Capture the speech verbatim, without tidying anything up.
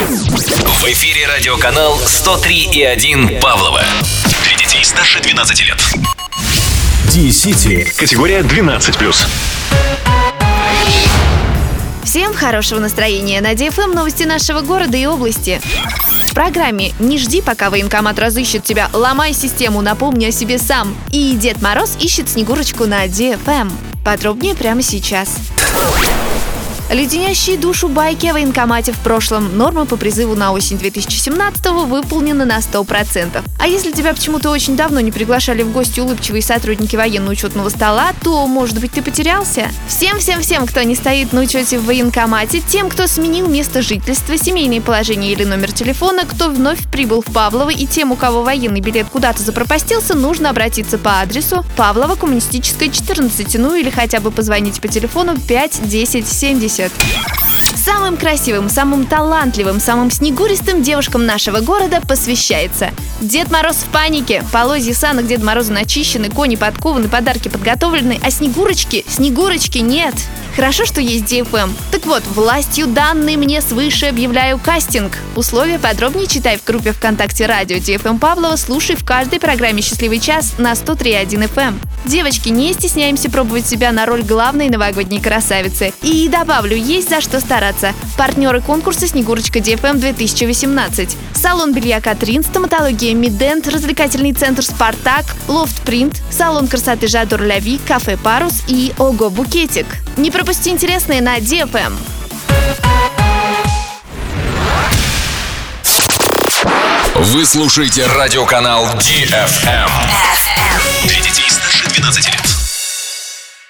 В эфире радиоканал сто три и один Павлова. Для детей старше двенадцати лет. Ди-Сити. Категория двенадцать плюс. Всем хорошего настроения. На Ди Эф Эм новости нашего города и области. В программе «Не жди, пока военкомат разыщет тебя, ломай систему, напомни о себе сам». И Дед Мороз ищет Снегурочку на Ди Эф Эм. Подробнее прямо сейчас. Леденящие душу байки о военкомате в прошлом. Норма по призыву на осень две тысячи семнадцатого выполнена на сто процентов. А если тебя почему-то очень давно не приглашали в гости улыбчивые сотрудники военно-учетного стола, то, может быть, ты потерялся? Всем-всем-всем, кто не стоит на учете в военкомате, тем, кто сменил место жительства, семейное положение или номер телефона, кто вновь прибыл в Павлово, и тем, у кого военный билет куда-то запропастился, нужно обратиться по адресу Павлово, Коммунистическая, четырнадцать, ну или хотя бы позвонить по телефону пять десять семьдесят. Самым красивым, самым талантливым, самым снегуристым девушкам нашего города посвящается. Дед Мороз в панике. Полозья санок Деда Мороза начищены, кони подкованы, подарки подготовлены, а Снегурочки, Снегурочки нет. Хорошо, что есть Ди Эф Эм. Так вот, властью данной мне свыше объявляю кастинг. Условия подробнее читай в группе ВКонтакте радио Ди Эф Эм Павлова, слушай в каждой программе «Счастливый час» на сто три и один эф эм. Девочки, не стесняемся пробовать себя на роль главной новогодней красавицы. И добавлю, есть за что стараться. Партнеры конкурса «Снегурочка Ди Эф Эм две тысячи восемнадцать». Салон белья «Катрин», стоматология «Мидент», развлекательный центр «Спартак», Лофт Принт, салон красоты «Жадор Ляви», кафе «Парус» и «Ого Букетик». Не пропусти интересное на Ди Эф Эм. Вы слушаете радиоканал Ди Эф Эм. Для детей старше двенадцати лет.